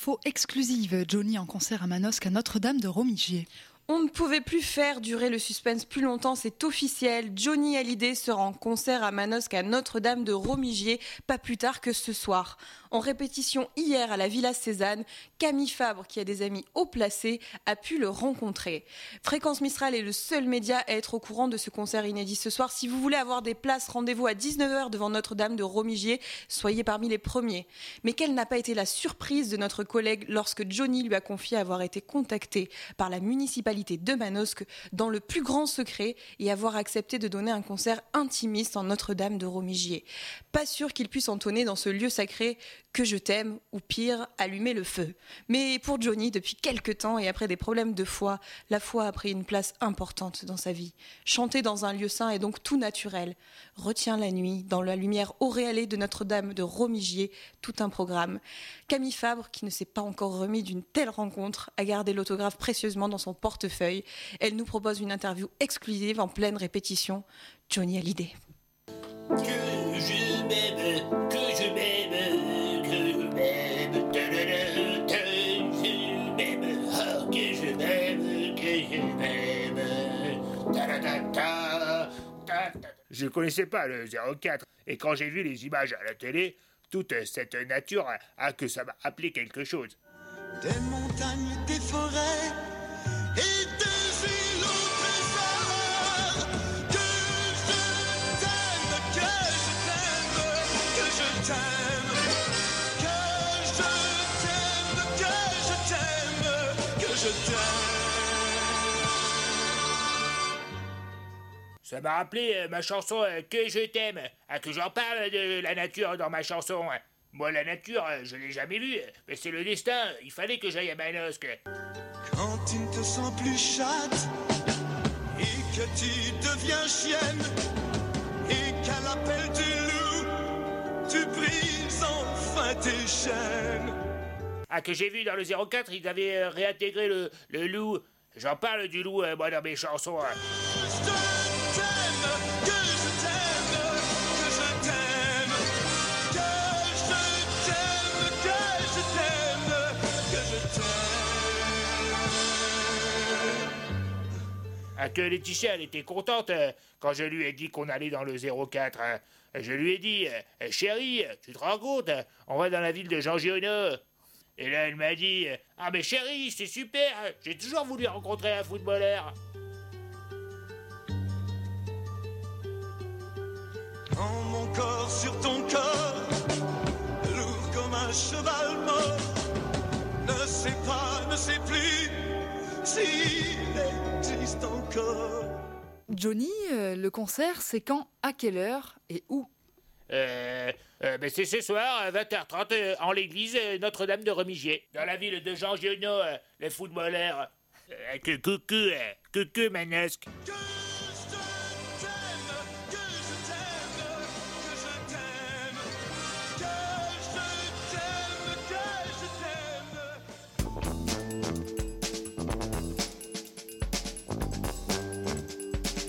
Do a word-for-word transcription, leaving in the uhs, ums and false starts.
info exclusive. Johnny en concert à Manosque à Notre-Dame de Romigier. On ne pouvait plus faire durer le suspense plus longtemps, c'est officiel. Johnny Hallyday sera en concert à Manosque à Notre-Dame de Romigier, pas plus tard que ce soir. En répétition hier à la Villa Cézanne, Camille Fabre, qui a des amis haut placés, a pu le rencontrer. Fréquence Mistral est le seul média à être au courant de ce concert inédit ce soir. Si vous voulez avoir des places, rendez-vous à dix-neuf heures devant Notre-Dame de Romigier. Soyez parmi les premiers. Mais quelle n'a pas été la surprise de notre collègue lorsque Johnny lui a confié avoir été contacté par la municipalité de Manosque dans le plus grand secret et avoir accepté de donner un concert intimiste en Notre-Dame de Romigier. Pas sûr qu'il puisse entonner dans ce lieu sacré « Que je t'aime » ou pire, allumer le feu. Mais pour Johnny, depuis quelque temps et après des problèmes de foi, la foi a pris une place importante dans sa vie. Chanter dans un lieu saint est donc tout naturel. Retiens la nuit, dans la lumière auréalée de Notre-Dame de Romigier, tout un programme. Camille Fabre, qui ne s'est pas encore remis d'une telle rencontre, a gardé l'autographe précieusement dans son portefeuille. Elle nous propose une interview exclusive en pleine répétition. Johnny Hallyday. Que je m'aime, que je m'aime, que je m'aime, que je m'aime, oh, que je m'aime, que je m'aime, ta ta ta ta ta. Je connaissais pas le zéro quatre, et quand j'ai vu les images à la télé, toute cette nature a, a que ça m'a appelé quelque chose. Des montagnes, des forêts et des îles au trésor. Que je t'aime, que je t'aime, que je t'aime, que je t'aime, que je t'aime, que je t'aime. Ça m'a rappelé euh, ma chanson euh, Que je t'aime, à que j'en parle de la nature dans ma chanson. Moi, la nature, euh, je l'ai jamais vue, mais c'est le destin, il fallait que j'aille à Manosque. Quand tu ne te sens plus chatte et que tu deviens chienne et qu'à l'appel du loup, tu brises enfin tes chaînes. Ah, que j'ai vu dans le zéro quatre, ils avaient euh, réintégré le, le loup. J'en parle du loup, euh, moi, dans mes chansons. Hein. Ah, que Laetitia, elle était contente euh, quand je lui ai dit qu'on allait dans le zéro quatre. Hein. Je lui ai dit, euh, chérie, tu te rends compte, on va dans la ville de Jean Giono. Et là, elle m'a dit, ah mais chérie, c'est super, j'ai toujours voulu rencontrer un footballeur. Quand mon corps sur ton corps, lourd comme un cheval mort, ne sait pas, ne sait plus s'il existe encore. Johnny, euh, le concert, c'est quand, à quelle heure et où ? Euh, euh ben c'est ce soir, à vingt heures trente, euh, en l'église euh, Notre-Dame de Romigier, dans la ville de Jean Giono, euh, le footballeur. Euh, que coucou, euh, coucou Manosque.